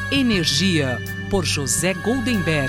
Energia, por José Goldenberg.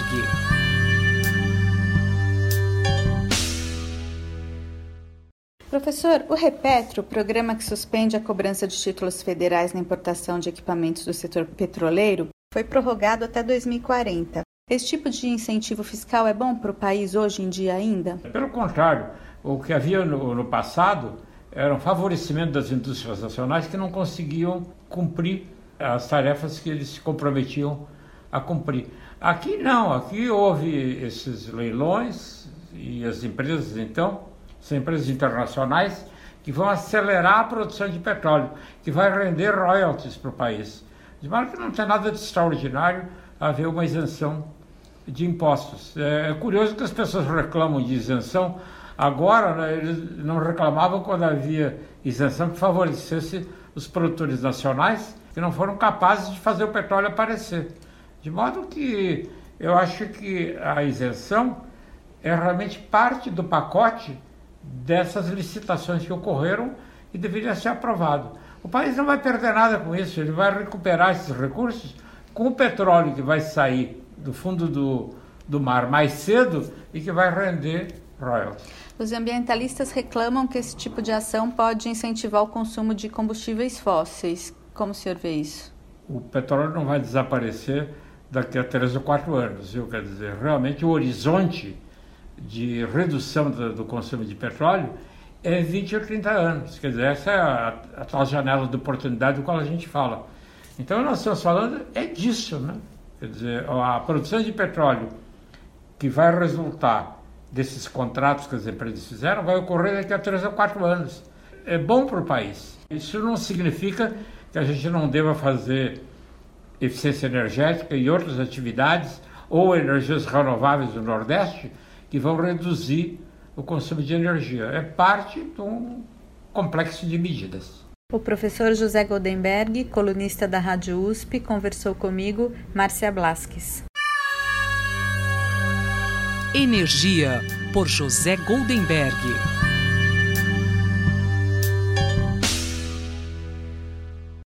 Professor, o Repetro, programa que suspende a cobrança de títulos federais na importação de equipamentos do setor petroleiro, foi prorrogado até 2040. Esse tipo de incentivo fiscal é bom para o país hoje em dia ainda? Pelo contrário, o que havia no passado era um favorecimento das indústrias nacionais que não conseguiam cumprir as tarefas que eles se comprometiam a cumprir. Aqui não, aqui houve esses leilões e as empresas, então, são empresas internacionais que vão acelerar a produção de petróleo, que vai render royalties para o país. De modo que não tem nada de extraordinário haver uma isenção de impostos. É curioso que as pessoas reclamam de isenção. Agora, né, eles não reclamavam quando havia isenção que favorecesse os produtores nacionais que não foram capazes de fazer o petróleo aparecer. De modo que eu acho que a isenção é realmente parte do pacote dessas licitações que ocorreram e deveria ser aprovado. O país não vai perder nada com isso, ele vai recuperar esses recursos com o petróleo que vai sair do fundo do mar mais cedo e que vai render royalties. Os ambientalistas reclamam que esse tipo de ação pode incentivar o consumo de combustíveis fósseis. Como o senhor vê isso? O petróleo não vai desaparecer daqui a 3 ou 4 anos, viu? Quer dizer, realmente o horizonte de redução do consumo de petróleo é 20 ou 30 anos. Quer dizer, essa é a tal janela de oportunidade do qual a gente fala. Então, nós estamos falando disso, né? Quer dizer, a produção de petróleo que vai resultar desses contratos que as empresas fizeram vai ocorrer daqui a 3 ou 4 anos. É bom para o país. Isso não significa que a gente não deva fazer eficiência energética e outras atividades ou energias renováveis do Nordeste que vão reduzir o consumo de energia. É parte de um complexo de medidas. O professor José Goldenberg, colunista da Rádio USP, conversou comigo, Márcia Blasques. Energia, por José Goldenberg.